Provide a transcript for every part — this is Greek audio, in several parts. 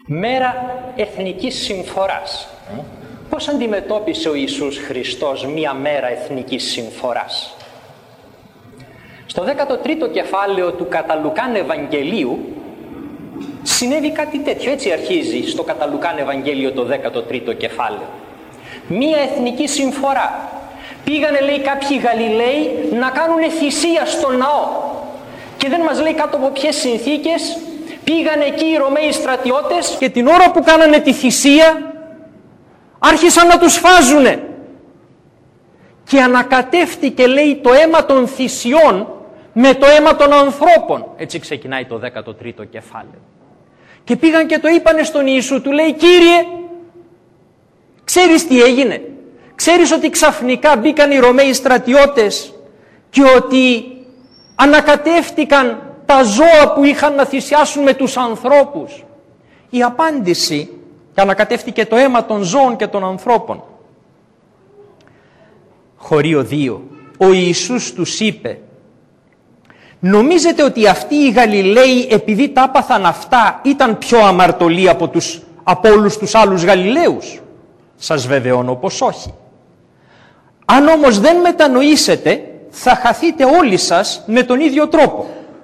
Μέρα εθνικής συμφοράς. Πώς αντιμετώπισε ο Ιησούς Χριστός μία μέρα εθνικής συμφοράς? Στο 13ο κεφάλαιο του κατά Λουκάν Ευαγγελίου συνέβη κάτι τέτοιο. Έτσι αρχίζει στο κατά Λουκάν Ευαγγέλιο το 13ο κεφάλαιο. Μία εθνική συμφορά. Πήγανε, λέει, κάποιοι Γαλιλαίοι να κάνουν θυσία στο ναό. Και δεν μας λέει κάτω από ποιες συνθήκες. Πήγανε εκεί οι Ρωμαίοι στρατιώτες και την ώρα που κάνανε τη θυσία άρχισαν να τους φάζουνε. Και ανακατεύτηκε, λέει, το αίμα των θυσιών με το αίμα των ανθρώπων. Έτσι ξεκινάει το 13ο κεφάλαιο. Και πήγαν και το είπανε στον Ιησού, του λέει, Κύριε, ξέρεις τι έγινε? Ξέρεις ότι ξαφνικά μπήκαν οι Ρωμαίοι στρατιώτες και ότι ανακατεύτηκαν τα ζώα που είχαν να θυσιάσουν με τους ανθρώπους? Η απάντηση, και ανακατεύτηκε το αίμα των ζώων και των ανθρώπων. Χωρίο 2. Ο Ιησούς τους είπε, νομίζετε ότι αυτοί οι Γαλιλαίοι, επειδή τα άπαθαν αυτά, ήταν πιο αμαρτωλοί από όλους τους άλλους Γαλιλαίους? Σας βεβαιώνω πως όχι. Αν όμως δεν μετανοήσετε, θα χαθείτε όλοι σας με τον ίδιο τρόπο.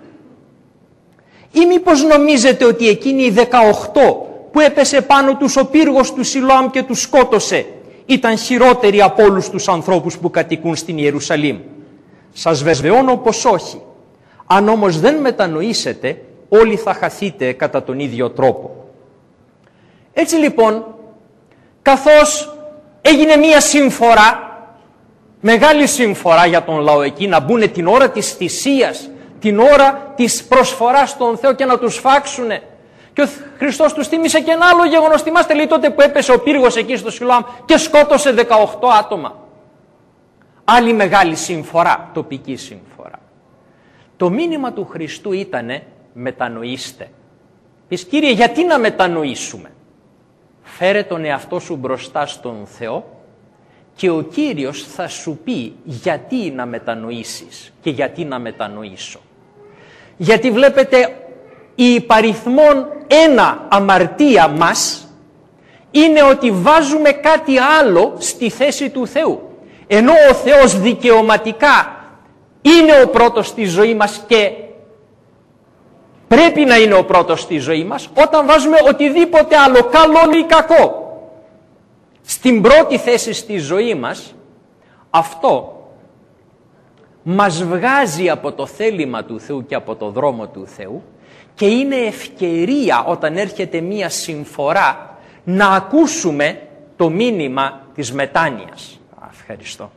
Ή μήπως νομίζετε ότι εκείνοι οι 18 που έπεσε πάνω τους ο πύργος του Σιλοάμ και τους σκότωσε ήταν χειρότεροι από όλους τους ανθρώπους που κατοικούν στην Ιερουσαλήμ? Σας βεβαιώνω πως όχι. Αν όμως δεν μετανοήσετε, όλοι θα χαθείτε κατά τον ίδιο τρόπο. Έτσι λοιπόν, καθώς έγινε μία συμφορά, μεγάλη συμφορά για τον λαό εκεί, να μπουν την ώρα της θυσίας, την ώρα της προσφοράς στον Θεό και να τους φάξουνε. Και ο Χριστός τους θύμισε και ένα άλλο γεγονός. Θυμάστε, λέει, τότε που έπεσε ο πύργος εκεί στο Σιλοάμ και σκότωσε 18 άτομα. Άλλη μεγάλη συμφορά, τοπική συμφορά. Το μήνυμα του Χριστού ήτανε μετανοήστε. Πεις, Κύριε, γιατί να μετανοήσουμε? Φέρε τον εαυτό σου μπροστά στον Θεό και ο Κύριος θα σου πει γιατί να μετανοήσεις και γιατί να μετανοήσω. Γιατί βλέπετε, η υπαριθμόν ένα αμαρτία μας είναι ότι βάζουμε κάτι άλλο στη θέση του Θεού. Ενώ ο Θεός δικαιωματικά είναι ο πρώτος στη ζωή μας και πρέπει να είναι ο πρώτος στη ζωή μας, όταν βάζουμε οτιδήποτε άλλο, καλό ή κακό, στην πρώτη θέση στη ζωή μας, αυτό μας βγάζει από το θέλημα του Θεού και από το δρόμο του Θεού και είναι ευκαιρία όταν έρχεται μία συμφορά να ακούσουμε το μήνυμα της μετάνοιας. Ευχαριστώ.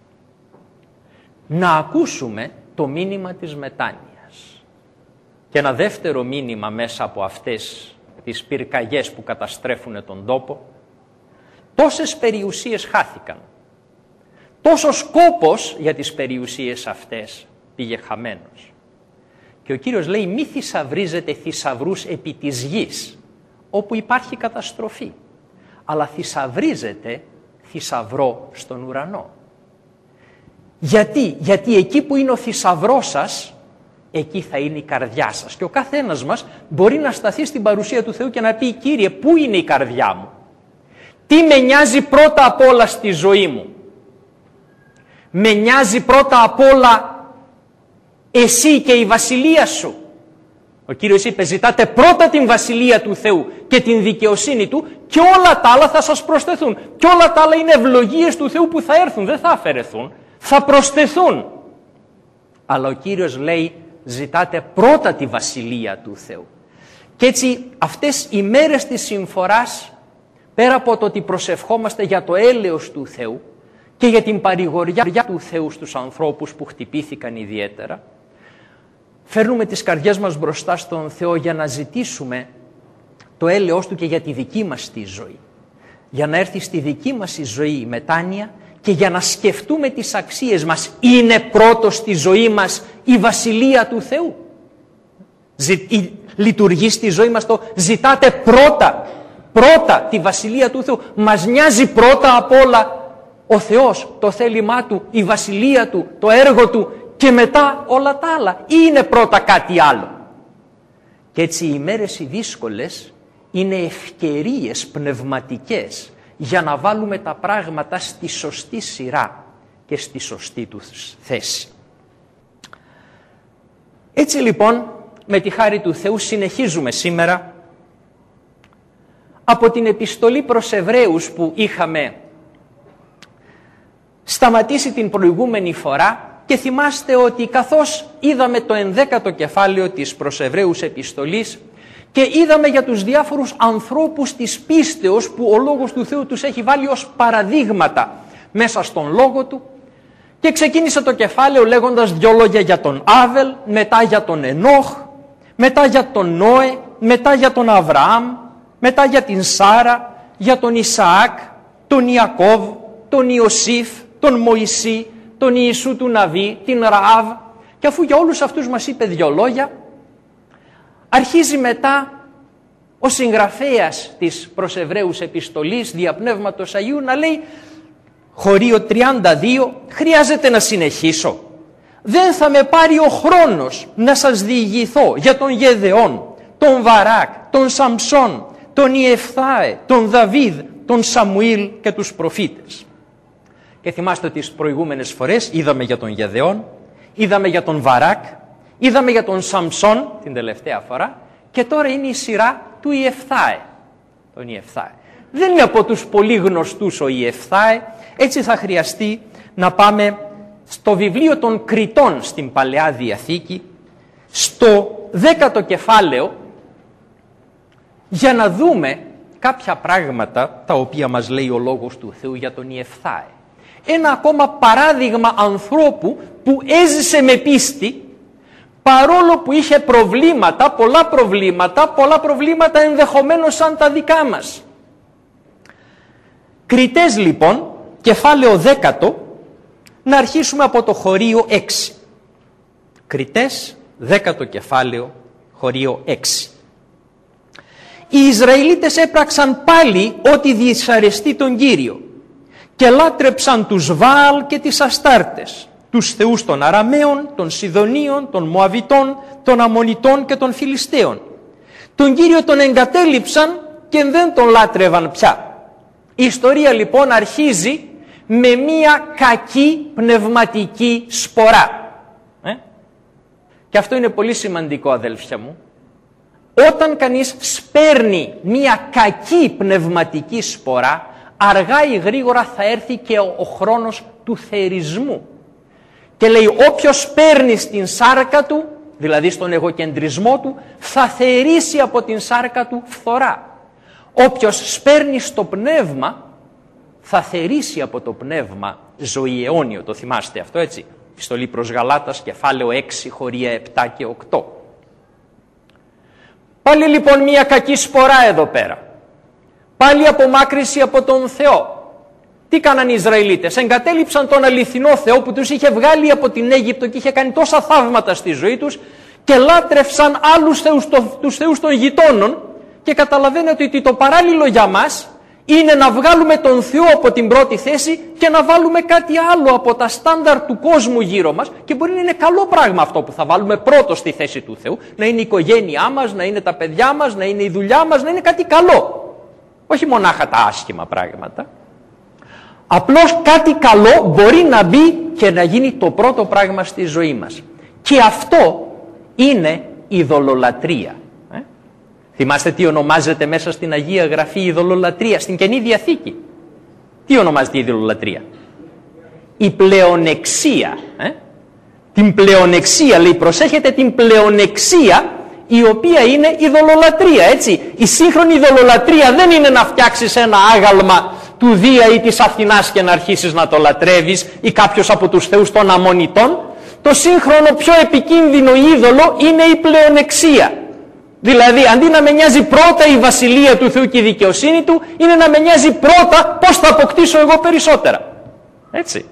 Να ακούσουμε το μήνυμα της μετάνοιας. Και ένα δεύτερο μήνυμα μέσα από αυτές τις πυρκαγιές που καταστρέφουν τον τόπο. Τόσες περιουσίες χάθηκαν. Τόσος κόπος για τις περιουσίες αυτές πήγε χαμένος. Και ο Κύριος λέει, μη θησαυρίζετε θησαυρούς επί της γης, όπου υπάρχει καταστροφή, αλλά θησαυρίζετε θησαυρό στον ουρανό. Γιατί εκεί που είναι ο θησαυρός σας, εκεί θα είναι η καρδιά σας. Και ο καθένας μας μπορεί να σταθεί στην παρουσία του Θεού και να πει, Κύριε, πού είναι η καρδιά μου? Τι με νοιάζει πρώτα απ' όλα στη ζωή μου? Με νοιάζει πρώτα απ' όλα εσύ και η βασιλεία σου? Ο Κύριος είπε, ζητάτε πρώτα την βασιλεία του Θεού και την δικαιοσύνη του και όλα τα άλλα θα σας προσθεθούν. Και όλα τα άλλα είναι ευλογίες του Θεού που θα έρθουν, δεν θα αφαιρεθούν, θα προσθεθούν. Αλλά ο Κύριος λέει, ζητάτε πρώτα τη βασιλεία του Θεού. Και έτσι αυτές οι μέρες της συμφοράς, πέρα από το ότι προσευχόμαστε για το έλεος του Θεού και για την παρηγοριά του Θεού στους ανθρώπους που χτυπήθηκαν ιδιαίτερα, φέρνουμε τις καρδιές μας μπροστά στον Θεό για να ζητήσουμε το έλεος Του και για τη δική μας τη ζωή. Για να έρθει στη δική μας η ζωή η μετάνοια και για να σκεφτούμε τις αξίες μας. Είναι πρώτος στη ζωή μας η βασιλεία του Θεού? Λειτουργεί στη ζωή μας το ζητάτε πρώτα τη βασιλεία του Θεού? Μας νοιάζει πρώτα απ' όλα ο Θεός, το θέλημά Του, η βασιλεία Του, το έργο Του και μετά όλα τα άλλα? Ή είναι πρώτα κάτι άλλο? Και έτσι οι μέρες οι δύσκολες είναι ευκαιρίες πνευματικές για να βάλουμε τα πράγματα στη σωστή σειρά και στη σωστή τους θέση. Έτσι λοιπόν, με τη χάρη του Θεού συνεχίζουμε σήμερα από την επιστολή προς Εβραίους που είχαμε σταματήσει την προηγούμενη φορά, και θυμάστε ότι καθώς είδαμε το 11ο κεφάλαιο της προς Εβραίους επιστολής και είδαμε για τους διάφορους ανθρώπους της πίστεως που ο Λόγος του Θεού τους έχει βάλει ως παραδείγματα μέσα στον Λόγο Του, και ξεκίνησε το κεφάλαιο λέγοντας 2 λόγια για τον Άβελ, μετά για τον Ενόχ, μετά για τον Νόε, μετά για τον Αβραάμ, μετά για την Σάρα, για τον Ισαάκ, τον Ιακώβ, τον Ιωσήφ, τον Μωυσή, τον Ιησού του Ναβί, την Ραάβ. Και αφού για όλους αυτούς μας είπε 2 λόγια, αρχίζει μετά ο συγγραφέας της προς Εβραίους επιστολής δια Πνεύματος Αγίου να λέει, χωρίο 32, χρειάζεται να συνεχίσω. Δεν θα με πάρει ο χρόνος να σας διηγηθώ για τον Γεδεών, τον Βαράκ, τον Σαμψόν, τον Ιεφθάε, τον Δαβίδ, τον Σαμουήλ και τους προφήτες. Και θυμάστε ότι τις προηγούμενες φορές είδαμε για τον Γεδεών, είδαμε για τον Βαράκ, είδαμε για τον Σαμψόν την τελευταία φορά, και τώρα είναι η σειρά του Ιεφθάε. Τον Ιεφθάε. Δεν είναι από τους πολύ γνωστούς ο Ιεφθάε, έτσι θα χρειαστεί να πάμε στο βιβλίο των Κριτών στην Παλαιά Διαθήκη, στο 10ο κεφάλαιο, για να δούμε κάποια πράγματα τα οποία μας λέει ο Λόγος του Θεού για τον Ιεφθάε. Ένα ακόμα παράδειγμα ανθρώπου που έζησε με πίστη, παρόλο που είχε προβλήματα, πολλά προβλήματα ενδεχομένως σαν τα δικά μας. Κριτές λοιπόν, κεφάλαιο 10, να αρχίσουμε από το χωρίο 6. Κριτές, 10ο κεφάλαιο, χωρίο 6. Οι Ισραηλίτες έπραξαν πάλι ό,τι δυσαρεστεί τον Κύριο και λάτρεψαν τους Βαάλ και τις Αστάρτες, τους θεούς των Αραμαίων, των Σιδωνίων, των Μωαβιτών, των Αμμονιτών και των Φιλιστέων. Τον Κύριο τον εγκατέλειψαν και δεν τον λάτρευαν πια. Η ιστορία λοιπόν αρχίζει με μία κακή πνευματική σπορά. Και αυτό είναι πολύ σημαντικό, αδέλφια μου. Όταν κανείς σπέρνει μία κακή πνευματική σπορά, αργά ή γρήγορα θα έρθει και ο χρόνος του θερισμού. Και λέει, όποιος παίρνει στην σάρκα του, δηλαδή στον εγωκεντρισμό του, θα θερήσει από την σάρκα του φθορά. Όποιος σπέρνει στο πνεύμα, θα θερήσει από το πνεύμα ζωή αιώνιο. Το θυμάστε αυτό, έτσι. Επιστολή προς Γαλάτας, κεφάλαιο 6, χωρία 7 και 8. Πάλι λοιπόν μια κακή σπορά εδώ πέρα. Πάλι απομάκρυση από τον Θεό. Τι κάναν οι Ισραηλίτες? Εγκατέλειψαν τον αληθινό Θεό που τους είχε βγάλει από την Αίγυπτο και είχε κάνει τόσα θαύματα στη ζωή τους και λάτρευσαν άλλους θεούς, τους θεούς των γειτόνων, και καταλαβαίνετε ότι το παράλληλο για μας είναι να βγάλουμε τον Θεό από την πρώτη θέση και να βάλουμε κάτι άλλο από τα στάνταρ του κόσμου γύρω μας, και μπορεί να είναι καλό πράγμα αυτό που θα βάλουμε πρώτο στη θέση του Θεού, να είναι η οικογένειά μας, να είναι τα παιδιά μας, να είναι η δουλειά μας, να είναι κάτι καλό. Όχι μονάχα τα άσχημα πράγματα. Απλώς κάτι καλό μπορεί να μπει και να γίνει το πρώτο πράγμα στη ζωή μας. Και αυτό είναι ειδωλολατρία. Θυμάστε τι ονομάζεται μέσα στην Αγία Γραφή η ειδωλολατρία, στην Καινή Διαθήκη? Τι ονομάζεται η ειδωλολατρία? Η πλεονεξία. Την πλεονεξία, λέει, προσέχετε, την πλεονεξία, η οποία είναι ειδωλολατρία, έτσι. Η σύγχρονη ειδωλολατρία δεν είναι να φτιάξεις ένα άγαλμα του Δία ή της Αθηνάς και να αρχίσεις να το λατρεύεις, ή κάποιος από τους θεούς των Αμμονιτών. Το σύγχρονο πιο επικίνδυνο είδωλο είναι η πλεονεξία. Δηλαδή, αντί να με νοιάζει πρώτα η βασιλεία του Θεού και η δικαιοσύνη του, είναι να με νοιάζει πρώτα πώς θα αποκτήσω εγώ περισσότερα. Έτσι.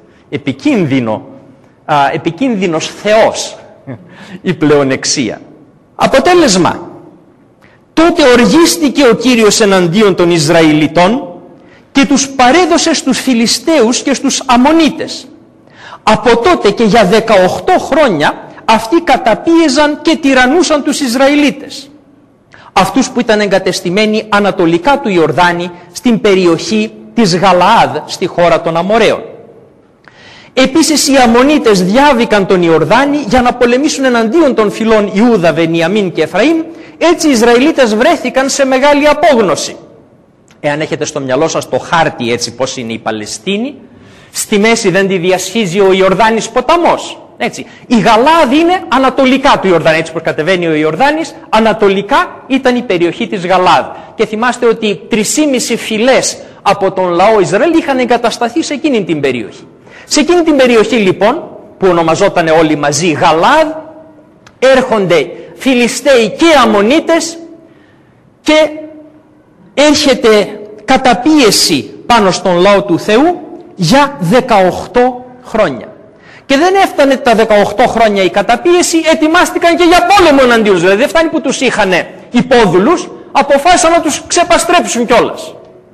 Επικίνδυνος θεός η πλεονεξία. Αποτέλεσμα, τότε οργίστηκε ο Κύριος εναντίον των Ισραηλιτών και τους παρέδωσε στους Φιλιστέους και στους Αμμονίτες. Από τότε και για 18 χρόνια αυτοί καταπίεζαν και τυραννούσαν τους Ισραηλίτες. αυτούς που ήταν εγκατεστημένοι ανατολικά του Ιορδάνη στην περιοχή της Γαλαάδ στη χώρα των Αμοραίων. Επίσης οι Αμμονίτες διάβηκαν τον Ιορδάνη για να πολεμήσουν εναντίον των φυλών Ιούδα, Βενιαμίν και Εφραήμ. Έτσι οι Ισραηλίτες βρέθηκαν σε μεγάλη απόγνωση. Εάν έχετε στο μυαλό σας το χάρτη έτσι πως είναι η Παλαιστίνη, στη μέση δεν τη διασχίζει ο Ιορδάνης ποταμός. Έτσι. Η Γαλαάδ είναι ανατολικά του Ιορδάνη, έτσι πως κατεβαίνει ο Ιορδάνης, ανατολικά ήταν η περιοχή της Γαλαάδ. Και θυμάστε ότι 3,5 φυλές από τον λαό Ισραήλ είχαν εγκατασταθεί σε εκείνη την περιοχή. Σε εκείνη την περιοχή λοιπόν, που ονομαζόταν όλοι μαζί Γαλαάδ, έρχονται Φιλιστέοι και Αμμονίτες και έρχεται καταπίεση πάνω στον λαό του Θεού για 18 χρόνια. Και δεν έφτανε τα 18 χρόνια η καταπίεση, ετοιμάστηκαν και για πόλεμο εναντίον τους. Δηλαδή δεν φτάνει που τους είχαν υπόδουλους, αποφάσισαν να τους ξεπαστρέψουν κιόλας.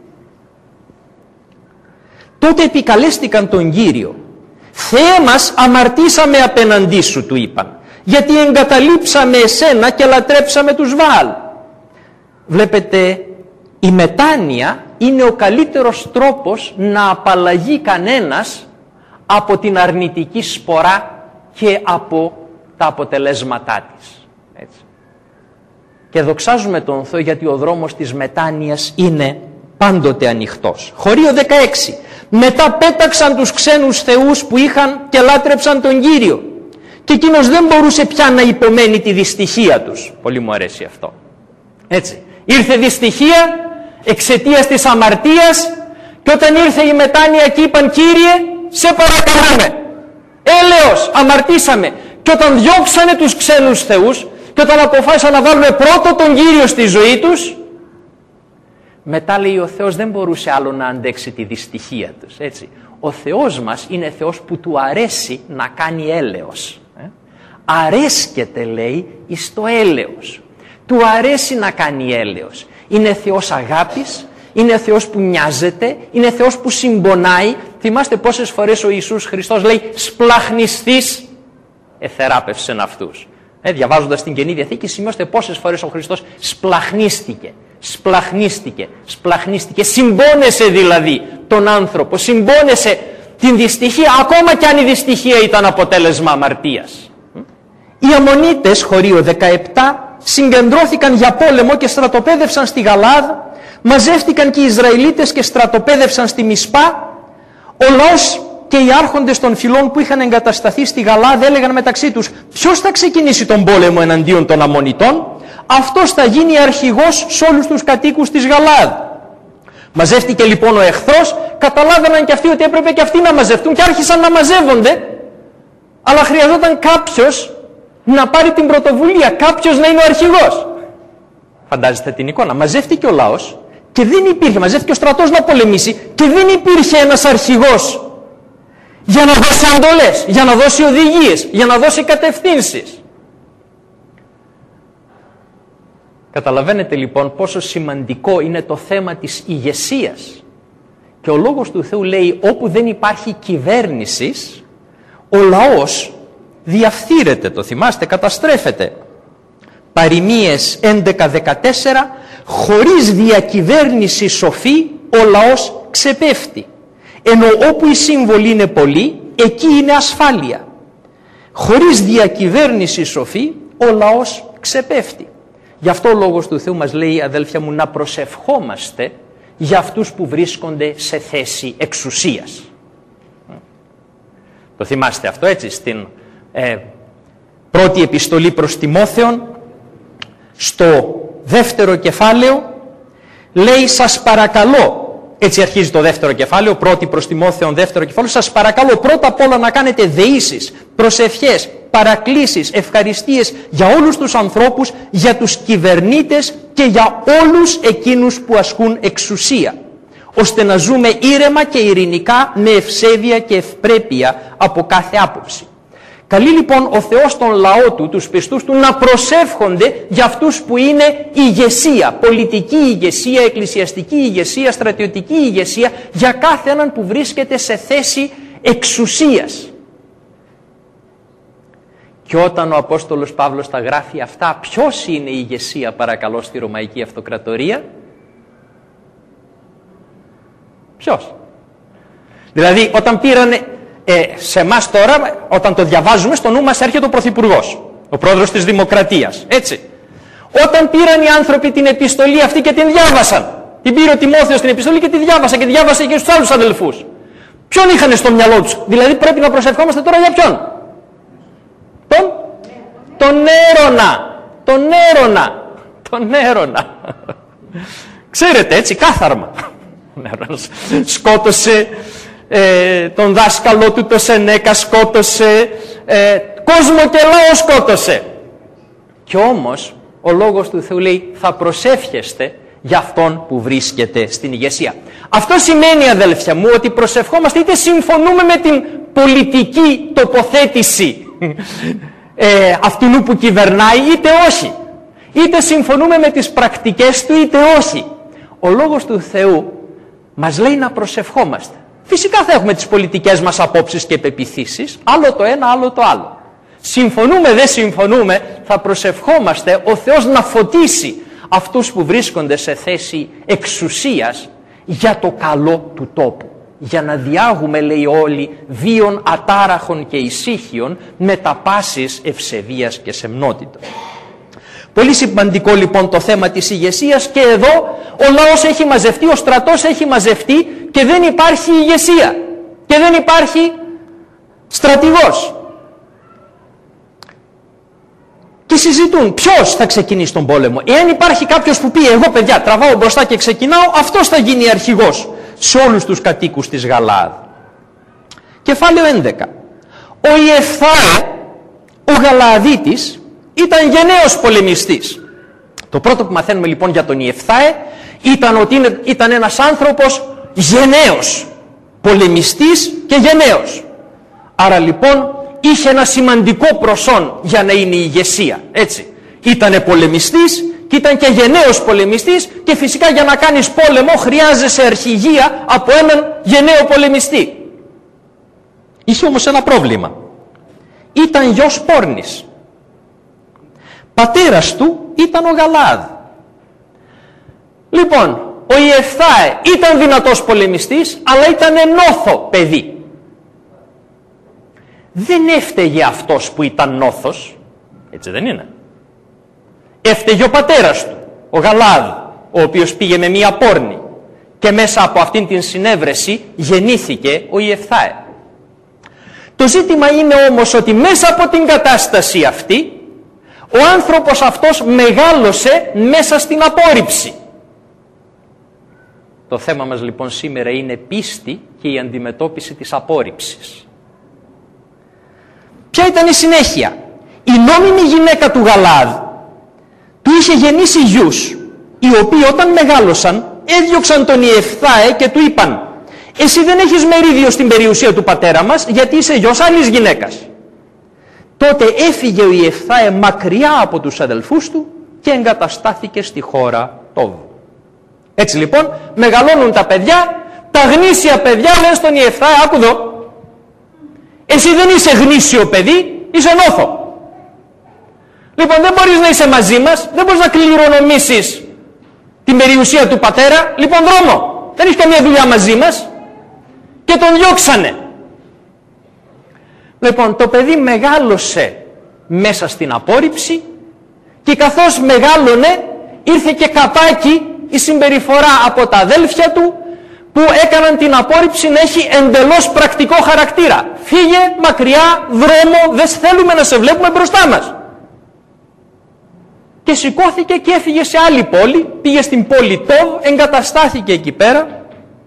Τότε επικαλέστηκαν τον Κύριο. «Θεέ μας, αμαρτήσαμε απέναντί σου», του είπαν, «γιατί εγκαταλείψαμε εσένα και λατρέψαμε τους Βαάλ». Βλέπετε, η μετάνοια είναι ο καλύτερος τρόπος να απαλλαγεί κανένας από την αρνητική σπορά και από τα αποτελέσματά της. Έτσι. Και δοξάζουμε τον Θεό γιατί ο δρόμος της μετάνοιας είναι πάντοτε ανοιχτός. Χωρίο 16. Μετά πέταξαν τους ξένους θεούς που είχαν και λάτρεψαν τον Κύριο. Και εκείνος δεν μπορούσε πια να υπομένει τη δυστυχία τους. Πολύ μου αρέσει αυτό. Έτσι. Ήρθε δυστυχία εξαιτίας της αμαρτίας και όταν ήρθε η μετάνοια και είπαν «Κύριε, σε παρακαλούμε, έλεος, αμαρτήσαμε». Και όταν διώξανε τους ξένους θεούς και όταν αποφάσισαν να βάλουν πρώτο τον Κύριο στη ζωή τους, μετά λέει ο Θεός δεν μπορούσε άλλο να αντέξει τη δυστυχία τους. Έτσι. Ο Θεός μας είναι Θεός που του αρέσει να κάνει έλεος. Αρέσκεται, λέει, εις το έλεος. Του αρέσει να κάνει έλεος. Είναι Θεός αγάπης, είναι Θεός που νοιάζεται, είναι Θεός που συμπονάει. Θυμάστε πόσες φορές ο Ιησούς Χριστός λέει «σπλαχνιστής εθεράπευσεν αυτούς». Διαβάζοντας την Καινή Διαθήκη σημειώστε πόσες φορές ο Χριστός σπλαχνίστηκε. Συμπόνεσε δηλαδή τον άνθρωπο, συμπόνεσε την δυστυχία, ακόμα κι αν η δυστυχία ήταν αποτέλεσμα αμαρτίας. Οι Αμμονίτες, χωρίο 17, συγκεντρώθηκαν για πόλεμο και στρατοπέδευσαν στη Γαλαάδ, μαζεύτηκαν και οι Ισραηλίτες και στρατοπέδευσαν στη Μισπά. Ο λαός και οι άρχοντες των φυλών που είχαν εγκατασταθεί στη Γαλαάδ έλεγαν μεταξύ τους ποιος θα ξεκινήσει τον πόλεμο εναντίον των Αμμονιτών, αυτός θα γίνει αρχηγός σε όλους τους κατοίκους της Γαλαάδ. Μαζεύτηκε λοιπόν ο εχθρός, καταλάβαιναν και αυτοί ότι έπρεπε και αυτοί να μαζευτούν και άρχισαν να μαζεύονται, αλλά χρειαζόταν κάποιος να πάρει την πρωτοβουλία, κάποιος να είναι ο αρχηγός. Φαντάζεστε την εικόνα, μαζεύτηκε ο λαός και δεν υπήρχε, μαζεύτηκε ο στρατός να πολεμήσει και δεν υπήρχε ένας αρχηγός για να δώσει αντολές, για να δώσει οδηγίες, για να δώσει κατευθύνσεις. Καταλαβαίνετε λοιπόν πόσο σημαντικό είναι το θέμα της ηγεσίας. Και ο Λόγος του Θεού λέει όπου δεν υπάρχει κυβέρνησης, ο λαός διαφθείρεται, το θυμάστε, καταστρέφεται. Παροιμίες 11-14, χωρίς διακυβέρνηση σοφή ο λαός ξεπέφτει. Ενώ όπου η σύμβολη είναι πολλή, εκεί είναι ασφάλεια. Χωρίς διακυβέρνηση σοφή ο λαός ξεπέφτει. Γι' αυτό ο Λόγος του Θεού μας λέει, αδέλφια μου, να προσευχόμαστε για αυτούς που βρίσκονται σε θέση εξουσίας. Το θυμάστε αυτό, έτσι, στην πρώτη επιστολή προς Τιμόθεον, στο δεύτερο κεφάλαιο, λέει σας παρακαλώ, έτσι αρχίζει το δεύτερο κεφάλαιο, πρώτη προς Τιμόθεον, δεύτερο κεφάλαιο, σας παρακαλώ πρώτα απ' όλα να κάνετε δεήσεις, προσευχές, παρακλήσεις, ευχαριστίες για όλους τους ανθρώπους, για τους κυβερνήτες και για όλους εκείνους που ασκούν εξουσία, ώστε να ζούμε ήρεμα και ειρηνικά με ευσέβεια και ευπρέπεια από κάθε άποψη. Καλεί λοιπόν ο Θεός τον λαό του, τους πιστούς του, να προσεύχονται για αυτούς που είναι ηγεσία, πολιτική ηγεσία, εκκλησιαστική ηγεσία, στρατιωτική ηγεσία, για κάθε έναν που βρίσκεται σε θέση εξουσίας. Και όταν ο Απόστολος Παύλος τα γράφει αυτά, ποιος είναι η ηγεσία παρακαλώ στη Ρωμαϊκή Αυτοκρατορία? Ποιος? Δηλαδή όταν πήρανε σε εμάς τώρα, όταν το διαβάζουμε, στο νου μας έρχεται ο Πρωθυπουργός, ο πρόεδρος της Δημοκρατίας, έτσι. Όταν πήραν οι άνθρωποι την επιστολή αυτή και την διάβασαν, την πήρε ο Τιμόθεος την επιστολή και τη διάβασε και διάβασε και στους άλλους αδελφούς. Ποιον είχαν στο μυαλό τους? Δηλαδή πρέπει να προσευχόμαστε τώρα για ποιον? Τον Έρωνα. Τον Έρωνα. Ξέρετε, έτσι, κάθαρμα. Σκότωσε τον δάσκαλό του, το Σενέκα, σκότωσε κόσμο και λαό σκότωσε. Και όμως ο Λόγος του Θεού λέει θα προσεύχεστε για αυτόν που βρίσκεται στην ηγεσία. Αυτό σημαίνει, αδέλφια μου, ότι προσευχόμαστε είτε συμφωνούμε με την πολιτική τοποθέτηση αυτού που κυβερνάει είτε όχι. Είτε συμφωνούμε με τις πρακτικές του είτε όχι. Ο Λόγος του Θεού μας λέει να προσευχόμαστε. Φυσικά θα έχουμε τις πολιτικές μας απόψεις και πεποιθήσεις, άλλο το ένα, άλλο το άλλο. Συμφωνούμε, δεν συμφωνούμε, θα προσευχόμαστε ο Θεός να φωτίσει αυτούς που βρίσκονται σε θέση εξουσίας για το καλό του τόπου. Για να διάγουμε, λέει όλοι, βίων ατάραχων και ησύχιων με τα πάσης ευσεβίας και σεμνότητας. Πολύ σημαντικό λοιπόν το θέμα της ηγεσίας και εδώ ο λαός έχει μαζευτεί, ο στρατός έχει μαζευτεί και δεν υπάρχει ηγεσία και δεν υπάρχει στρατηγός. Και συζητούν ποιος θα ξεκινήσει τον πόλεμο. Εάν υπάρχει κάποιος που πει εγώ παιδιά τραβάω μπροστά και ξεκινάω, αυτός θα γίνει αρχηγός σε όλους τους κατοίκους της Γαλαάδ. Κεφάλαιο 11. Ο Ιεφθάε, ο Γαλααδίτης, ήταν γενναίος πολεμιστής. Το πρώτο που μαθαίνουμε λοιπόν για τον Ιεφθάε ήταν ότι ήταν ένας άνθρωπος γενναίος, πολεμιστής και γενναίος. Άρα λοιπόν είχε ένα σημαντικό προσόν για να είναι η ηγεσία, έτσι. Ήτανε πολεμιστής και ήταν και γενναίος πολεμιστής και φυσικά για να κάνεις πόλεμο χρειάζεσαι αρχηγία από έναν γενναίο πολεμιστή. Είχε όμως ένα πρόβλημα. Ήταν γιος πόρνης. Πατέρας του ήταν ο Γαλαάδ. Λοιπόν, ο Ιεφθάε ήταν δυνατός πολεμιστής, αλλά ήταν νόθο παιδί. Δεν έφταιγε αυτός που ήταν νόθος, έτσι δεν είναι? Έφταιγε ο πατέρας του, ο Γαλαάδ, ο οποίος πήγε με μία πόρνη και μέσα από αυτήν την συνέβρεση γεννήθηκε ο Ιεφθάε. Το ζήτημα είναι όμως ότι μέσα από την κατάσταση αυτή ο άνθρωπος αυτός μεγάλωσε μέσα στην απόρριψη. Το θέμα μας λοιπόν σήμερα είναι πίστη και η αντιμετώπιση της απόρριψης. Ποια ήταν η συνέχεια? Η νόμιμη γυναίκα του Γαλαάδ του είχε γεννήσει γιους, οι οποίοι όταν μεγάλωσαν έδιωξαν τον Ιεφθάε και του είπαν «Εσύ δεν έχεις μερίδιο στην περιουσία του πατέρα μας γιατί είσαι γιος άλλης γυναίκας». Τότε έφυγε ο Ιεφθάε μακριά από τους αδελφούς του και εγκαταστάθηκε στη χώρα Τόβ. Έτσι λοιπόν μεγαλώνουν τα παιδιά, τα γνήσια παιδιά λένε στον Ιεφθάε «Άκου εδώ, εσύ δεν είσαι γνήσιο παιδί, είσαι νόθο. Λοιπόν δεν μπορείς να είσαι μαζί μας, δεν μπορείς να κληρονομήσεις την περιουσία του πατέρα, λοιπόν δρόμο, δεν έχεις καμία δουλειά μαζί μας». Και τον διώξανε. Λοιπόν, το παιδί μεγάλωσε μέσα στην απόρριψη και καθώς μεγάλωνε ήρθε και καπάκι η συμπεριφορά από τα αδέλφια του που έκαναν την απόρριψη να έχει εντελώς πρακτικό χαρακτήρα. Φύγε μακριά, δρόμο, δεν θέλουμε να σε βλέπουμε μπροστά μας. Και σηκώθηκε και έφυγε σε άλλη πόλη, πήγε στην πόλη Τόβ, εγκαταστάθηκε εκεί πέρα.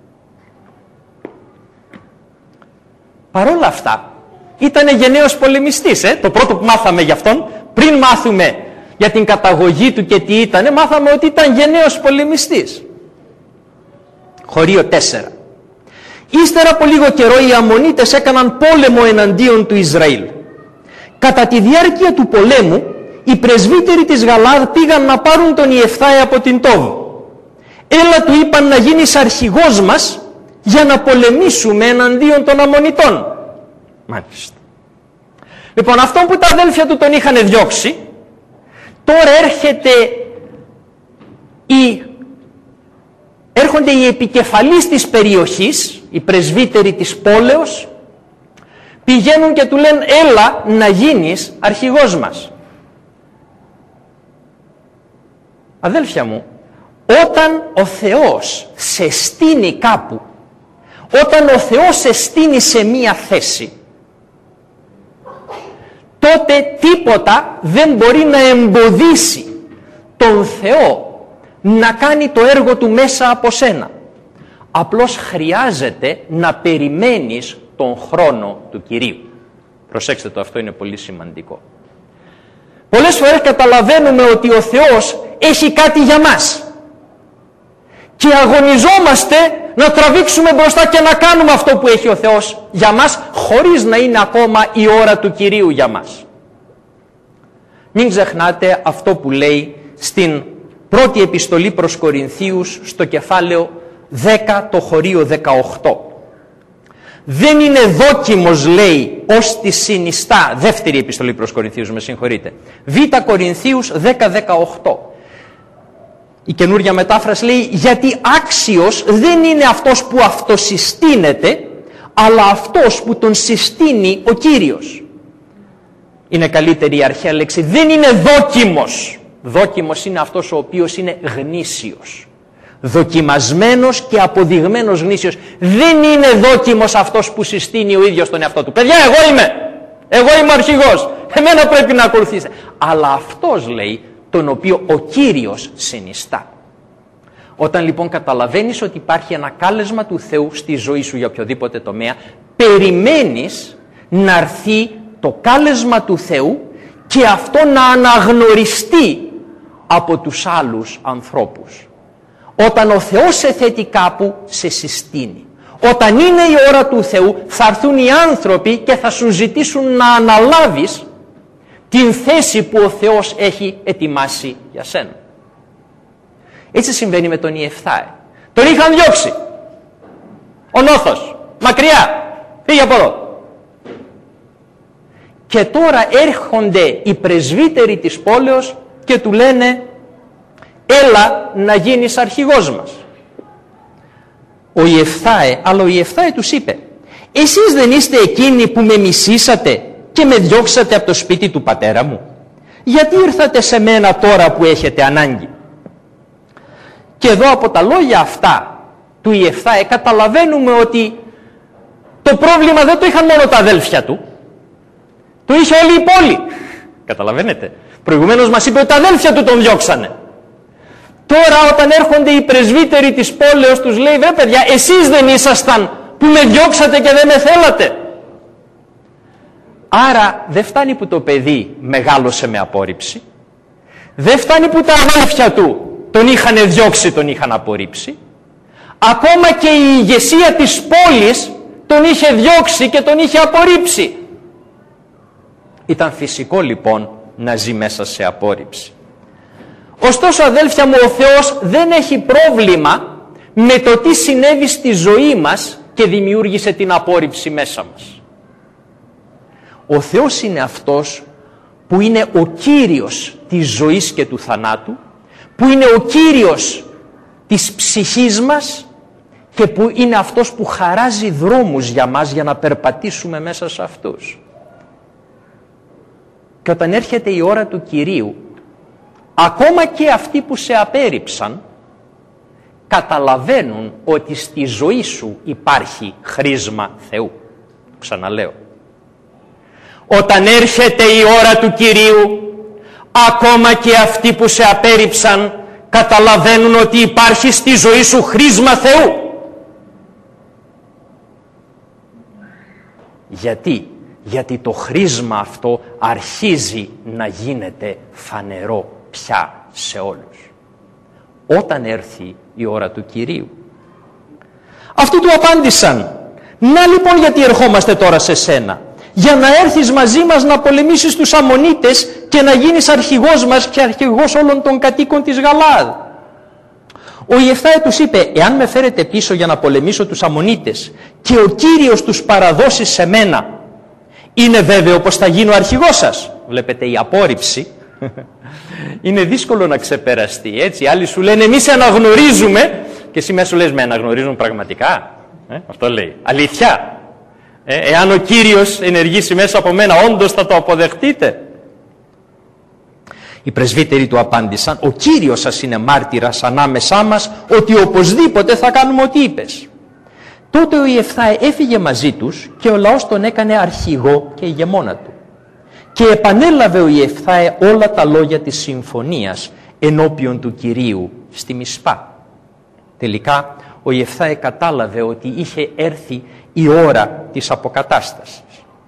Παρόλα αυτά, ήταν γενναίος πολεμιστής, το πρώτο που μάθαμε για αυτόν, πριν μάθουμε για την καταγωγή του και τι ήτανε, μάθαμε ότι ήταν γενναίος πολεμιστής. Χωρίο 4. Ύστερα από λίγο καιρό οι Αμμονίτες έκαναν πόλεμο εναντίον του Ισραήλ. Κατά τη διάρκεια του πολέμου, οι πρεσβύτεροι της Γαλαάδ πήγαν να πάρουν τον Ιεφθάε από την Τόβ. Έλα του είπαν να γίνεις αρχηγός μας για να πολεμήσουμε εναντίον των Αμμονιτών. Μάλιστα. Λοιπόν, αυτόν που τα αδέλφια του τον είχαν διώξει, τώρα έρχονται οι επικεφαλείς της περιοχής, οι πρεσβύτεροι της πόλεως, πηγαίνουν και του λένε έλα να γίνεις αρχηγός μας. Αδέλφια μου, όταν ο Θεός σε στείνει κάπου, όταν ο Θεός σε στείνει σε μία θέση, τότε τίποτα δεν μπορεί να εμποδίσει τον Θεό να κάνει το έργο του μέσα από σένα. Απλώς χρειάζεται να περιμένεις τον χρόνο του Κυρίου. Προσέξτε το, αυτό είναι πολύ σημαντικό. Πολλές φορές καταλαβαίνουμε ότι ο Θεός έχει κάτι για μας και αγωνιζόμαστε να τραβήξουμε μπροστά και να κάνουμε αυτό που έχει ο Θεός για μας, χωρίς να είναι ακόμα η ώρα του Κυρίου για μας. Μην ξεχνάτε αυτό που λέει στην πρώτη επιστολή προς Κορινθίους στο κεφάλαιο 10 το χωρίο 18. Δεν είναι δόκιμος, λέει, ως τη συνιστά, δεύτερη επιστολή προς Κορινθίους, με συγχωρείτε, Β Κορινθίους 10-18. Η καινούργια μετάφραση λέει, γιατί άξιος δεν είναι αυτός που αυτοσυστήνεται, αλλά αυτός που τον συστήνει ο Κύριος. Είναι καλύτερη η αρχαία λέξη, δεν είναι δόκιμος. Δόκιμος είναι αυτός ο οποίος είναι γνήσιος. Δοκιμασμένος και αποδειγμένος γνήσιος. Δεν είναι δόκιμος αυτός που συστήνει ο ίδιος τον εαυτό του. Παιδιά, εγώ είμαι αρχηγός, εμένα πρέπει να ακολουθήσετε. Αλλά αυτός, λέει, τον οποίο ο Κύριος συνιστά. Όταν λοιπόν καταλαβαίνεις ότι υπάρχει ένα κάλεσμα του Θεού στη ζωή σου για οποιοδήποτε τομέα, περιμένεις να έρθει το κάλεσμα του Θεού και αυτό να αναγνωριστεί από τους άλλους ανθρώπους. Όταν ο Θεός σε θέτει κάπου, σε συστήνει. Όταν είναι η ώρα του Θεού, θα έρθουν οι άνθρωποι και θα σου ζητήσουν να αναλάβεις την θέση που ο Θεός έχει ετοιμάσει για σένα. Έτσι συμβαίνει με τον Ιεφθάε. Τον είχαν διώξει. Ο νόθος, μακριά, φύγε από εδώ. Και τώρα έρχονται οι πρεσβύτεροι της πόλεως και του λένε έλα να γίνεις αρχηγός μας. Αλλά ο Ιεφθάε τους είπε, εσείς δεν είστε εκείνοι που με μισήσατε και με διώξατε από το σπίτι του πατέρα μου? Γιατί ήρθατε σε μένα τώρα που έχετε ανάγκη? Και εδώ από τα λόγια αυτά του Ιεφθάε καταλαβαίνουμε ότι το πρόβλημα δεν το είχαν μόνο τα αδέλφια του, το είχε όλη η πόλη. Καταλαβαίνετε. Προηγουμένως μας είπε ότι τα αδέλφια του τον διώξανε. Τώρα όταν έρχονται οι πρεσβύτεροι της πόλεως τους λέει, βρε παιδιά, εσείς δεν ήσασταν που με διώξατε και δεν με θέλατε? Άρα δεν φτάνει που το παιδί μεγάλωσε με απόρριψη, δεν φτάνει που τα αδέλφια του τον είχαν διώξει, τον είχαν απορρίψει, ακόμα και η ηγεσία της πόλης τον είχε διώξει και τον είχε απορρίψει. Ήταν φυσικό λοιπόν να ζει μέσα σε απόρριψη. Ωστόσο, αδέλφια μου, ο Θεός δεν έχει πρόβλημα με το τι συνέβη στη ζωή μας και δημιούργησε την απόρριψη μέσα μας. Ο Θεός είναι αυτός που είναι ο Κύριος της ζωής και του θανάτου, που είναι ο Κύριος της ψυχής μας και που είναι αυτός που χαράζει δρόμους για μας για να περπατήσουμε μέσα σε αυτούς. Και όταν έρχεται η ώρα του Κυρίου, ακόμα και αυτοί που σε απέρριψαν καταλαβαίνουν ότι στη ζωή σου υπάρχει χρήσμα Θεού. Ξαναλέω. Όταν έρχεται η ώρα του Κυρίου, ακόμα και αυτοί που σε απέρριψαν καταλαβαίνουν ότι υπάρχει στη ζωή σου χρήσμα Θεού. Γιατί το χρήσμα αυτό αρχίζει να γίνεται φανερό πια σε όλους. Όταν έρθει η ώρα του Κυρίου. Αυτοί του απάντησαν, να λοιπόν γιατί ερχόμαστε τώρα σε σένα? Για να έρθεις μαζί μας να πολεμήσεις τους Αμμονίτες και να γίνεις αρχηγός μας και αρχηγός όλων των κατοίκων της Γαλαάδ. Ο Ιεφθάε τους είπε, εάν με φέρετε πίσω για να πολεμήσω τους Αμμονίτες και ο Κύριος τους παραδώσει σε μένα, Είναι βέβαιο πως θα γίνω αρχηγός σας? Βλέπετε, η απόρριψη είναι δύσκολο να ξεπεραστεί, έτσι. Άλλοι σου λένε εμείς σε αναγνωρίζουμε και εσύ μέσα σου λες με αναγνωρίζουν πραγματικά? Αυτό λέει. Αλήθεια? Εάν ο Κύριος ενεργήσει μέσα από μένα, όντως θα το αποδεχτείτε? Οι πρεσβύτεροι του απάντησαν, ο Κύριος σας είναι μάρτυρας ανάμεσά μας ότι οπωσδήποτε θα κάνουμε ό,τι είπες. Τότε ο Ιεφθάε έφυγε μαζί τους και ο λαός τον έκανε αρχηγό και ηγεμόνα του. Και επανέλαβε ο Ιεφθάε όλα τα λόγια της συμφωνίας ενώπιον του Κυρίου στη Μισπά. Τελικά ο Ιεφθάε κατάλαβε ότι είχε έρθει η ώρα της αποκατάστασης.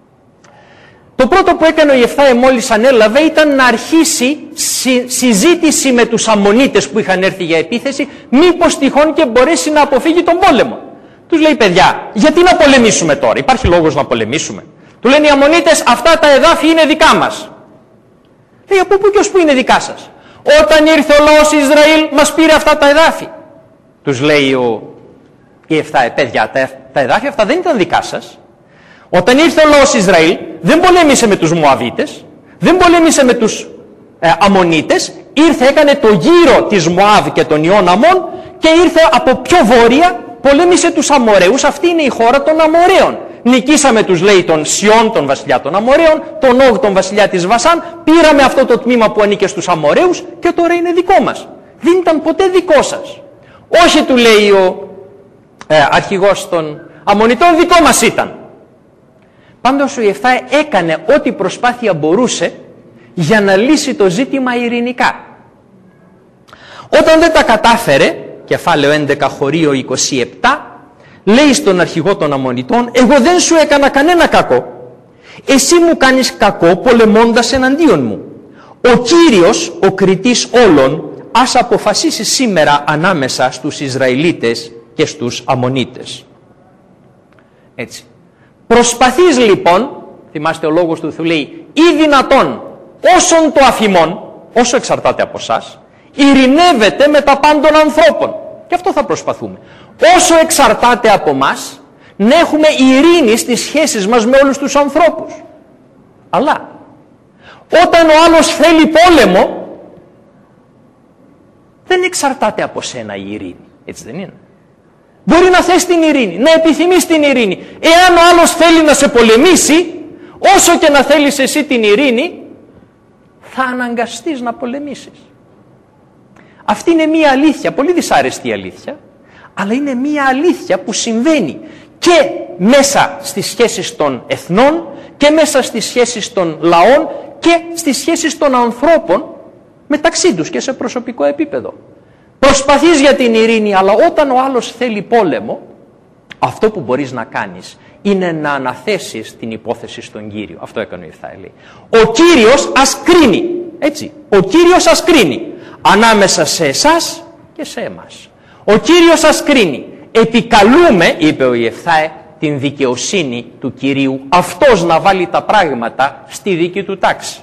Το πρώτο που έκανε ο Ιεφθάε μόλις ανέλαβε ήταν να αρχίσει συζήτηση με τους Αμμονίτες που είχαν έρθει για επίθεση, μήπως τυχόν και μπορέσει να αποφύγει τον πόλεμο. Τους λέει, παιδιά, γιατί να πολεμήσουμε τώρα? Υπάρχει λόγος να πολεμήσουμε? Του λένε οι Αμμονίτες, αυτά τα εδάφη είναι δικά μας. Λέει, από πού και ως πού είναι δικά σας? Όταν ήρθε ο λαός Ισραήλ μας πήρε αυτά τα εδάφη. Τους λέει ο Ιεφθάε, παιδιά, τα εδάφια αυτά δεν ήταν δικά σας. Όταν ήρθε ο λαός Ισραήλ δεν πολέμησε με τους Μωαβίτες, δεν πολέμησε με τους Αμμονίτες, ήρθε, έκανε το γύρο της Μωάβ και των Ιών Αμμών και ήρθε από πιο βόρεια, πολέμησε τους Αμοραίους. Αυτή είναι η χώρα των Αμοραίων. Νικήσαμε, τους λέει, τον Σιών, τον βασιλιά των Αμοραίων, τον Όγ, τον βασιλιά της Βασάν, πήραμε αυτό το τμήμα που ανήκε στους Αμοραίους και τώρα είναι δικό μας. Δεν ήταν ποτέ δικό σας. Όχι, του λέει ο αρχηγός των Αμμονιτών, δικό μας ήταν. Πάντως ο Ιεφθάε έκανε ό,τι προσπάθεια μπορούσε για να λύσει το ζήτημα ειρηνικά. Όταν δεν τα κατάφερε, κεφάλαιο 11 χωρίο 27, λέει στον αρχηγό των Αμμονιτών, εγώ δεν σου έκανα κανένα κακό. Εσύ μου κάνεις κακό πολεμώντας εναντίον μου. Ο Κύριος, ο κριτής όλων, ας αποφασίσει σήμερα ανάμεσα στους Ισραηλίτες και στους Αμμονίτες. Έτσι. Προσπαθείς λοιπόν, θυμάστε ο λόγος του Θεού λέει, ή δυνατόν όσον το αφημών, όσο εξαρτάται από εσάς, ειρηνεύεται με τα πάντων ανθρώπων. Και αυτό θα προσπαθούμε. Όσο εξαρτάται από μας, να έχουμε ειρήνη στις σχέσεις μας με όλους τους ανθρώπους. Αλλά όταν ο άλλος θέλει πόλεμο, δεν εξαρτάται από σένα η ειρήνη. Έτσι δεν είναι? Μπορεί να θες την ειρήνη, να επιθυμείς την ειρήνη. Εάν ο άλλος θέλει να σε πολεμήσει, όσο και να θέλεις εσύ την ειρήνη, θα αναγκαστείς να πολεμήσεις. Αυτή είναι μία αλήθεια, πολύ δυσάρεστη αλήθεια, αλλά είναι μία αλήθεια που συμβαίνει και μέσα στις σχέσεις των εθνών και μέσα στις σχέσεις των λαών και στις σχέσεις των ανθρώπων μεταξύ τους και σε προσωπικό επίπεδο. Προσπαθείς για την ειρήνη, αλλά όταν ο άλλος θέλει πόλεμο, αυτό που μπορείς να κάνεις είναι να αναθέσεις την υπόθεση στον Κύριο. Αυτό έκανε ο Ιεφθάε, λέει. Ο Κύριος ας κρίνει, έτσι, ο Κύριος ας κρίνει ανάμεσα σε εσάς και σε εμάς. Ο Κύριος ας κρίνει. Επικαλούμε, είπε ο Ιεφθάε, την δικαιοσύνη του Κυρίου, αυτός να βάλει τα πράγματα στη δική του τάξη.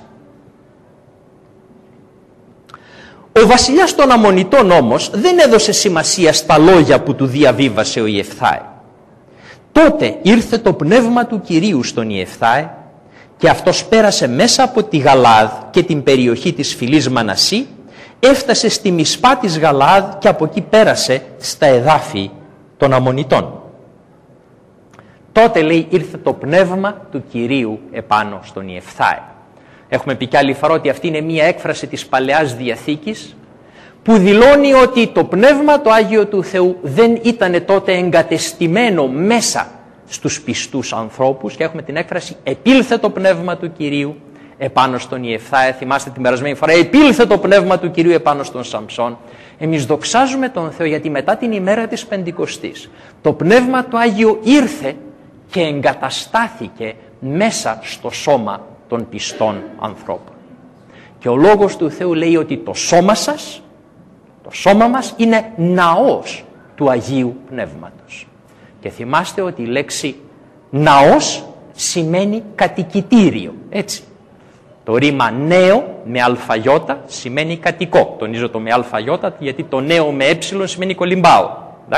Ο βασιλιάς των Αμμονιτών όμως δεν έδωσε σημασία στα λόγια που του διαβίβασε ο Ιεφθάε. Τότε ήρθε το πνεύμα του Κυρίου στον Ιεφθάε και αυτός πέρασε μέσα από τη Γαλαάδ και την περιοχή της φυλής Μανασί, έφτασε στη Μισπά της Γαλαάδ και από εκεί πέρασε στα εδάφη των Αμμονιτών. Τότε, λέει, ήρθε το πνεύμα του Κυρίου επάνω στον Ιεφθάε. Έχουμε πει κι άλλη φορά ότι αυτή είναι μία έκφραση της Παλαιάς Διαθήκης που δηλώνει ότι το Πνεύμα το Άγιο του Θεού δεν ήταν τότε εγκατεστημένο μέσα στους πιστούς ανθρώπους και έχουμε την έκφραση επήλθε το Πνεύμα του Κυρίου επάνω στον Ιεφθάε. Θυμάστε την περασμένη φορά, επήλθε το Πνεύμα του Κυρίου επάνω στον Σαμψόν. Εμείς δοξάζουμε τον Θεό γιατί μετά την ημέρα της Πεντηκοστής το Πνεύμα το Άγιο ήρθε και εγκαταστάθηκε μέσα στο σώμα των πιστών ανθρώπων. Και ο Λόγος του Θεού λέει ότι το σώμα σας, το σώμα μας είναι ναός του Αγίου Πνεύματος. Και θυμάστε ότι η λέξη ναός σημαίνει κατοικητήριο, έτσι. Το ρήμα νέο με αλφαγιώτα σημαίνει κατοικό. Τονίζω το με αλφαγιώτα γιατί το νέο με έψιλον σημαίνει κολυμπάω. Εντάξει.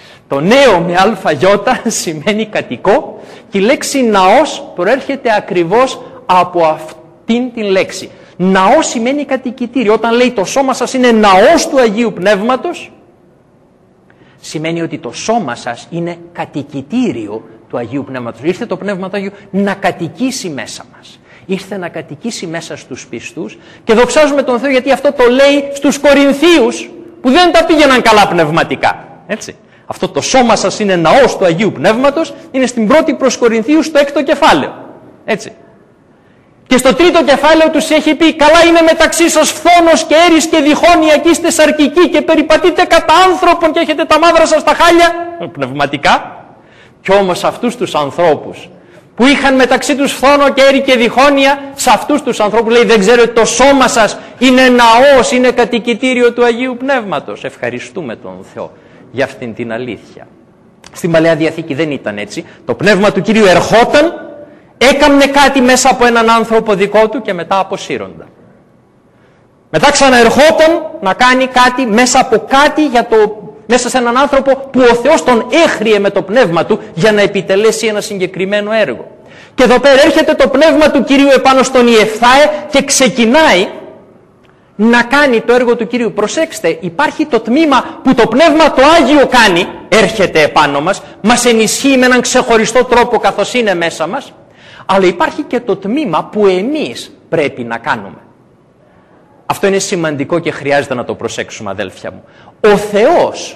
Το νέο με αλφαγιώτα σημαίνει κατοικό και η λέξη ναός προέρχεται ακριβώς από αυτήν την λέξη. Ναός σημαίνει κατοικητήριο. Όταν λέει το σώμα σας είναι ναός του Αγίου Πνεύματος, σημαίνει ότι το σώμα σας είναι κατοικητήριο του Αγίου Πνεύματος. Ήρθε το Πνεύμα του Αγίου να κατοικήσει μέσα μας. Ήρθε να κατοικήσει μέσα στους πιστούς και δοξάζουμε τον Θεό γιατί αυτό το λέει στους Κορινθίους που δεν τα πήγαιναν καλά πνευματικά. Έτσι. Αυτό το σώμα σας είναι ναός του Αγίου Πνεύματος, είναι στην πρώτη προς Κορινθίους στο 6ο κεφάλαιο. Έτσι. Και στο 3ο κεφάλαιο τους έχει πει: καλά είναι μεταξύ σας φθόνος και έρης και διχόνοια και είστε σαρκικοί και περιπατείτε κατά άνθρωπων και έχετε τα μαύρα σας τα χάλια πνευματικά. Κι όμως αυτούς τους ανθρώπους που είχαν μεταξύ τους φθόνο και έρη και διχόνοια, σε αυτούς τους ανθρώπους λέει: δεν ξέρω ότι το σώμα σας είναι ναός, είναι κατοικητήριο του Αγίου Πνεύματος. Ευχαριστούμε τον Θεό για αυτήν την αλήθεια. Στην Παλαιά Διαθήκη δεν ήταν έτσι. Το Πνεύμα του Κυρίου ερχόταν, έκαμνε κάτι μέσα από έναν άνθρωπο δικό του και μετά αποσύρονταν. Μετά ξαναερχόταν να κάνει κάτι μέσα από κάτι μέσα σε έναν άνθρωπο που ο Θεός τον έχριε με το Πνεύμα του για να επιτελέσει ένα συγκεκριμένο έργο. Και εδώ πέρα έρχεται το Πνεύμα του Κυρίου επάνω στον Ιεφθάε και ξεκινάει να κάνει το έργο του Κυρίου. Προσέξτε, υπάρχει το τμήμα που το Πνεύμα το Άγιο κάνει, έρχεται επάνω μας ενισχύει με έναν ξεχωριστό τρόπο καθώς είναι μέσα μας, αλλά υπάρχει και το τμήμα που εμείς πρέπει να κάνουμε. Αυτό είναι σημαντικό και χρειάζεται να το προσέξουμε, αδέλφια μου. Ο Θεός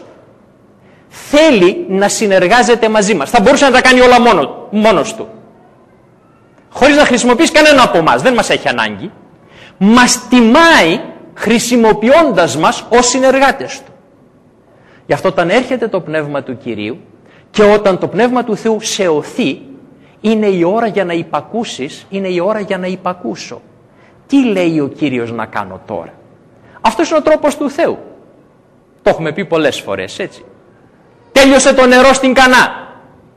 θέλει να συνεργάζεται μαζί μας. Θα μπορούσε να τα κάνει όλα μόνος του, χωρίς να χρησιμοποιήσει κανένα από εμάς. Δεν μας έχει ανάγκη. Μας τιμάει χρησιμοποιώντας μας ως συνεργάτες του. Γι' αυτό όταν έρχεται το Πνεύμα του Κυρίου και όταν το Πνεύμα του Θεού σε οθεί, είναι η ώρα για να υπακούσεις, είναι η ώρα για να υπακούσω. Τι λέει ο Κύριος να κάνω τώρα? Αυτός είναι ο τρόπος του Θεού. Το έχουμε πει πολλές φορές, έτσι. Τέλειωσε το νερό στην Κανά.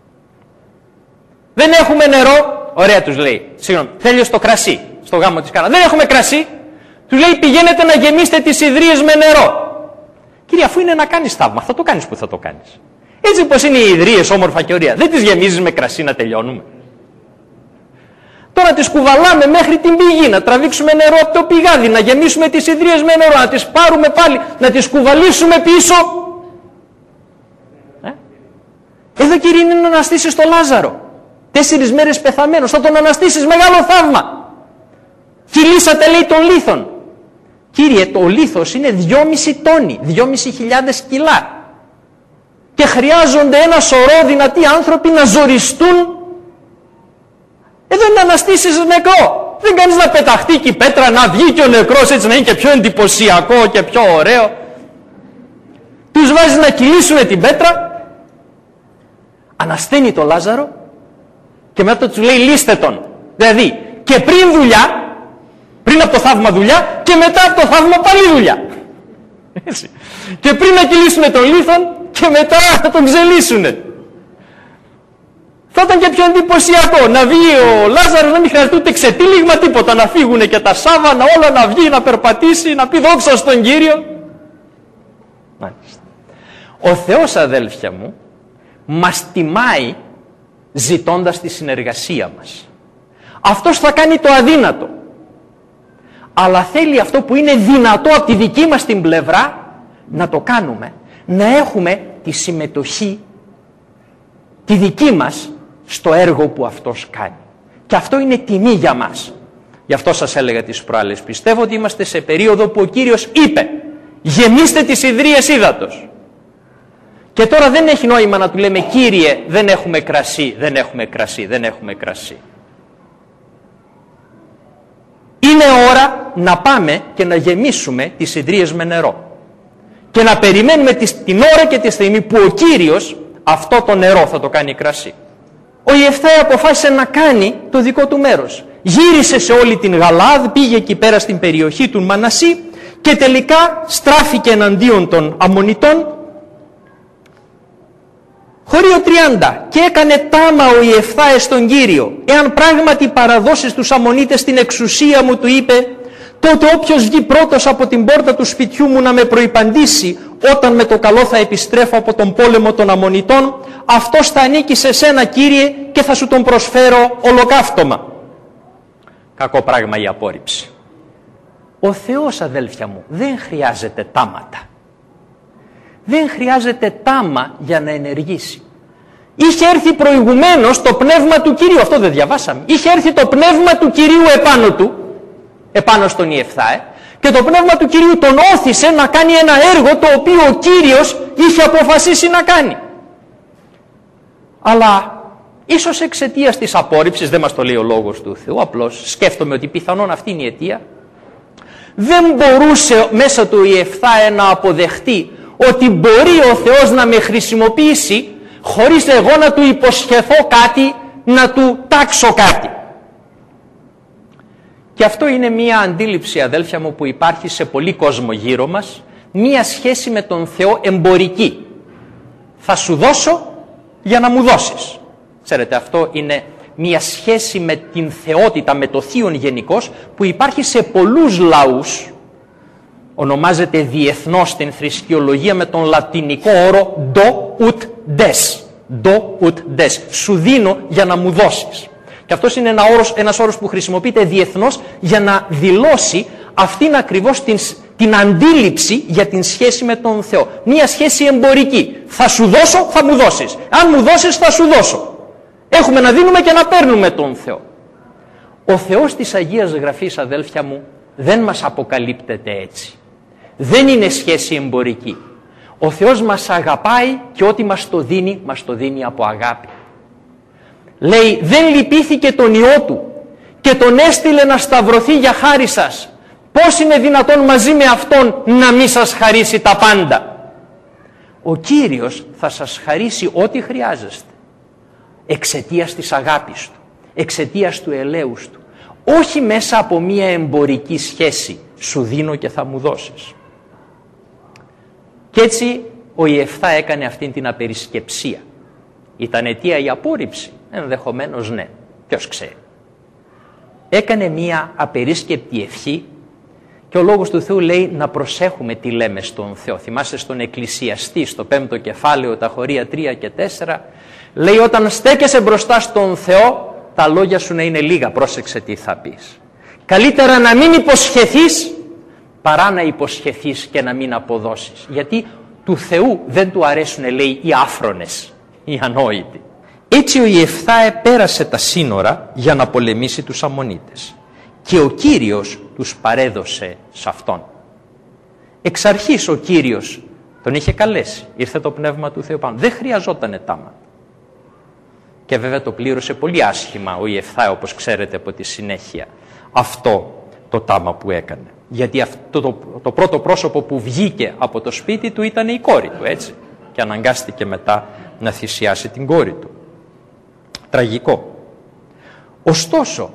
Δεν έχουμε νερό. Ωραία τους λέει. Συγγνώμη, τέλειωσε το κρασί στο γάμο της Κανά. Δεν έχουμε κρασί. Τους λέει: πηγαίνετε να γεμίσετε τις ιδρύες με νερό. Κύριε, αφού είναι να κάνεις θαύμα, θα το κάνεις που θα το κάνεις. Έτσι πως είναι οι ιδρύες όμορφα και ωραία, δεν τις γεμίζεις με κρασί να τελειώνουμε? Τώρα τις κουβαλάμε μέχρι την πηγή, να τραβήξουμε νερό από το πηγάδι, να γεμίσουμε τις ιδρύες με νερό, να τις πάρουμε πάλι, να τις κουβαλήσουμε πίσω. Εδώ, Κύριε, είναι να αναστήσεις τον Λάζαρο. 4 μέρες πεθαμένος, θα τον αναστήσεις, μεγάλο θαύμα. Κυλήσατε, λέει, τον λίθον. Κύριε, το λίθος είναι 2,5 τόνοι, 2.500 κιλά. Και χρειάζονται ένα σωρό δυνατοί άνθρωποι να ζοριστούν. Εδώ είναι να αναστήσεις νεκρό. Δεν κάνεις να πεταχτεί και η πέτρα, να βγει και ο νεκρός έτσι να είναι και πιο εντυπωσιακό και πιο ωραίο. Τους βάζεις να κυλήσουν την πέτρα. Ανασταίνει το Λάζαρο και μετά τους λέει: λύστε τον. Δηλαδή και πριν δουλειά, πριν από το θαύμα δουλειά και μετά από το θαύμα πάλι δουλειά. Έτσι. Και πριν να κυλήσουν τον λίθον και μετά να τον ξελίσουνε. Θα ήταν και πιο εντυπωσιακό να βγει ο Λάζαρος, να μην χρειάζεται ούτε ξετύλιγμα τίποτα, να φύγουν και τα σάβανα όλα, να βγει, να περπατήσει, να πει δόξα στον Κύριο. Μάλιστα. Ο Θεός, αδέλφια μου, μας τιμάει ζητώντας τη συνεργασία μας. Αυτός θα κάνει το αδύνατο, αλλά θέλει αυτό που είναι δυνατό από τη δική μας την πλευρά να το κάνουμε, να έχουμε τη συμμετοχή τη δική μας στο έργο που αυτός κάνει. Και αυτό είναι τιμή για μας. Γι' αυτό σας έλεγα τις προάλλες. Πιστεύω ότι είμαστε σε περίοδο που ο Κύριος είπε: γεμίστε τις ιδρύες ύδατος. Και τώρα δεν έχει νόημα να του λέμε: Κύριε, δεν έχουμε κρασί, δεν έχουμε κρασί, δεν έχουμε κρασί. Είναι ώρα να πάμε και να γεμίσουμε τις ιδρύες με νερό. Και να περιμένουμε την ώρα και τη στιγμή που ο Κύριος αυτό το νερό θα το κάνει κρασί. Ο Ιεφθάε αποφάσισε να κάνει το δικό του μέρος. Γύρισε σε όλη την Γαλάδ, πήγε εκεί πέρα στην περιοχή του Μανασί και τελικά στράφηκε εναντίον των Αμμονιτών. Χωρίο 30. Και έκανε τάμα ο Ιεφθάε στον Κύριο: εάν πράγματι παραδώσεις τους Αμμονίτες την εξουσία μου, του είπε, τότε όποιος βγει πρώτος από την πόρτα του σπιτιού μου να με προϋπαντήσει, όταν με το καλό θα επιστρέφω από τον πόλεμο των Αμμονιτών, αυτός θα ανήκει σε σένα, Κύριε, και θα σου τον προσφέρω ολοκαύτωμα. Κακό πράγμα η απόρριψη. Ο Θεός, αδέλφια μου, δεν χρειάζεται τάματα. Δεν χρειάζεται τάμα για να ενεργήσει. Είχε έρθει προηγουμένως το πνεύμα του Κυρίου, αυτό δεν διαβάσαμε. Είχε έρθει το πνεύμα του Κυρίου επάνω του, επάνω στον Ιεφθάε, και το πνεύμα του Κυρίου τον όθησε να κάνει ένα έργο το οποίο ο Κύριος είχε αποφασίσει να κάνει. Αλλά ίσως εξαιτίας της απόρριψης, δεν μας το λέει ο λόγος του Θεού, απλώς σκέφτομαι ότι πιθανόν αυτή είναι η αιτία, δεν μπορούσε μέσα του Ιεφθάε να αποδεχτεί ότι μπορεί ο Θεός να με χρησιμοποιήσει χωρίς εγώ να του υποσχεθώ κάτι, να του τάξω κάτι. Και αυτό είναι μία αντίληψη, αδέλφια μου, που υπάρχει σε πολύ κόσμο γύρω μας, μία σχέση με τον Θεό εμπορική. Θα σου δώσω για να μου δώσεις. Ξέρετε, αυτό είναι μία σχέση με την θεότητα, με το Θείον γενικώς, που υπάρχει σε πολλούς λαούς. Ονομάζεται διεθνώς στην θρησκεολογία με τον λατινικό όρο do ut des. Do ut des. Σου δίνω για να μου δώσεις. Και αυτός είναι ένας όρος που χρησιμοποιείται διεθνώς για να δηλώσει αυτήν ακριβώς την αντίληψη για την σχέση με τον Θεό. Μία σχέση εμπορική. Θα σου δώσω, θα μου δώσεις. Αν μου δώσεις, θα σου δώσω. Έχουμε να δίνουμε και να παίρνουμε τον Θεό. Ο Θεός της Αγίας Γραφής, αδέλφια μου, δεν μας αποκαλύπτεται έτσι. Δεν είναι σχέση εμπορική. Ο Θεός μας αγαπάει και ό,τι μας το δίνει από αγάπη. Λέει, δεν λυπήθηκε τον Υιό Του και τον έστειλε να σταυρωθεί για χάρη σας. Πώς είναι δυνατόν μαζί με Αυτόν να μην σας χαρίσει τα πάντα? Ο Κύριος θα σας χαρίσει ό,τι χρειάζεστε. Εξαιτίας της αγάπης Του, εξαιτίας του ελέους Του. Όχι μέσα από μία εμπορική σχέση, σου δίνω και θα μου δώσεις. Κι έτσι ο Ιεφθά έκανε αυτήν την απερισκεψία. Ήταν αιτία η απόρριψη? Ενδεχομένως ναι. Ποιος ξέρει. Έκανε μία απερίσκεπτη ευχή και ο Λόγος του Θεού λέει να προσέχουμε τι λέμε στον Θεό. Θυμάστε στον Εκκλησιαστή, στο 5ο κεφάλαιο, τα χωρία 3 και 4, λέει όταν στέκεσαι μπροστά στον Θεό, τα λόγια σου να είναι λίγα. Πρόσεξε τι θα πεις. Καλύτερα να μην υποσχεθείς παρά να υποσχεθείς και να μην αποδώσεις. Γιατί του Θεού δεν του αρέσουν, λέει, οι άφρονες, οι ανόητοι. Έτσι ο Ιεφθάε πέρασε τα σύνορα για να πολεμήσει τους Αμμονίτες. Και ο Κύριος τους παρέδωσε σε αυτόν. Εξ αρχής ο Κύριος τον είχε καλέσει. Ήρθε το Πνεύμα του Θεού πάνω. Δεν χρειαζότανε τάμα. Και βέβαια το πλήρωσε πολύ άσχημα ο Ιεφθάε, όπως ξέρετε από τη συνέχεια, αυτό το τάμα που έκανε. Γιατί αυτό το πρώτο πρόσωπο που βγήκε από το σπίτι του ήταν η κόρη του, έτσι. Και αναγκάστηκε μετά να θυσιάσει την κόρη του. Τραγικό. Ωστόσο,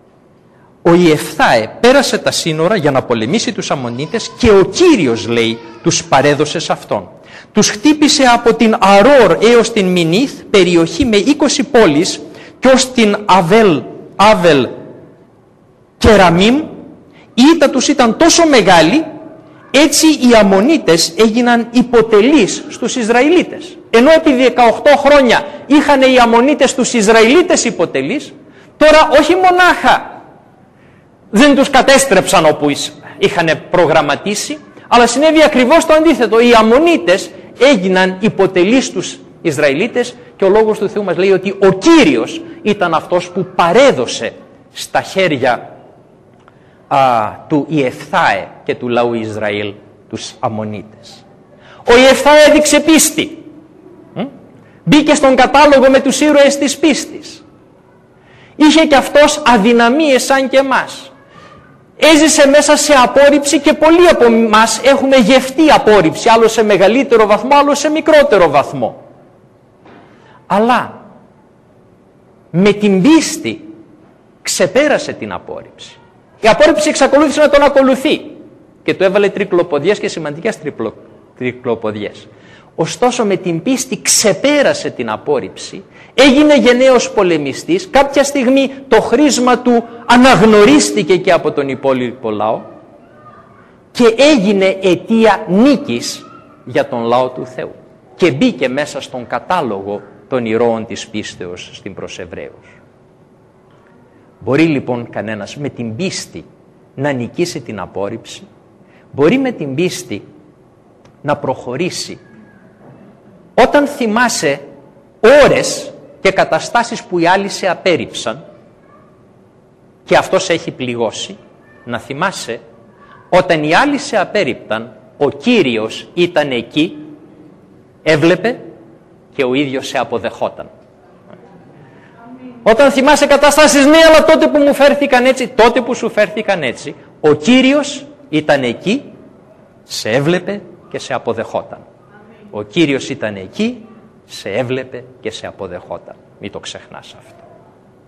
ο Ιεφθάε πέρασε τα σύνορα για να πολεμήσει τους Αμμονίτες και ο Κύριος, λέει, τους παρέδωσε σε αυτόν. Τους χτύπησε από την Αρόρ έως την Μινίθ, περιοχή με 20 πόλεις, και ως την Άβελ και Ραμίμ. Η ήττα τους ήταν τόσο μεγάλη, έτσι οι Αμμονίτες έγιναν υποτελείς στους Ισραηλίτες. Ενώ επί 18 χρόνια είχαν οι Αμμονίτες τους Ισραηλίτες υποτελείς, τώρα όχι μονάχα δεν τους κατέστρεψαν όπου είχαν προγραμματίσει, αλλά συνέβη ακριβώς το αντίθετο. Οι Αμμονίτες έγιναν υποτελείς στους Ισραηλίτες και ο Λόγος του Θεού μας λέει ότι ο Κύριος ήταν αυτός που παρέδωσε στα χέρια του Ιεφθάε και του λαού Ισραήλ τους Αμμονίτες. Ο Ιεφθάε έδειξε πίστη. Μπήκε στον κατάλογο με τους ήρωες της πίστης. Είχε και αυτός αδυναμίες σαν και εμάς. Έζησε μέσα σε απόρριψη και πολλοί από εμάς έχουμε γευτεί απόρριψη, άλλο σε μεγαλύτερο βαθμό, άλλο σε μικρότερο βαθμό. Αλλά με την πίστη ξεπέρασε την απόρριψη. Η απόρριψη εξακολούθησε να τον ακολουθεί και του έβαλε τρικλοποδιές και σημαντικές τρικλοποδιές. Ωστόσο με την πίστη ξεπέρασε την απόρριψη, έγινε γενναίος πολεμιστής, κάποια στιγμή το χρήσμα του αναγνωρίστηκε και από τον υπόλοιπο λαό και έγινε αιτία νίκης για τον λαό του Θεού και μπήκε μέσα στον κατάλογο των ηρώων της πίστεως στην προς Εβραίους. Μπορεί λοιπόν κανένας με την πίστη να νικήσει την απόρριψη, μπορεί με την πίστη να προχωρήσει. Όταν θυμάσαι ώρες και καταστάσεις που οι άλλοι σε απέρριψαν και αυτό σε έχει πληγώσει, να θυμάσαι όταν οι άλλοι σε απέρριπταν, ο Κύριος ήταν εκεί, έβλεπε και ο ίδιος σε αποδεχόταν. Όταν θυμάσαι καταστάσεις, ναι, αλλά τότε που μου φέρθηκαν έτσι, τότε που σου φέρθηκαν έτσι, ο Κύριος ήταν εκεί, σε έβλεπε και σε αποδεχόταν. Ο Κύριος ήταν εκεί, σε έβλεπε και σε αποδεχόταν. Μην το ξεχνάς αυτό.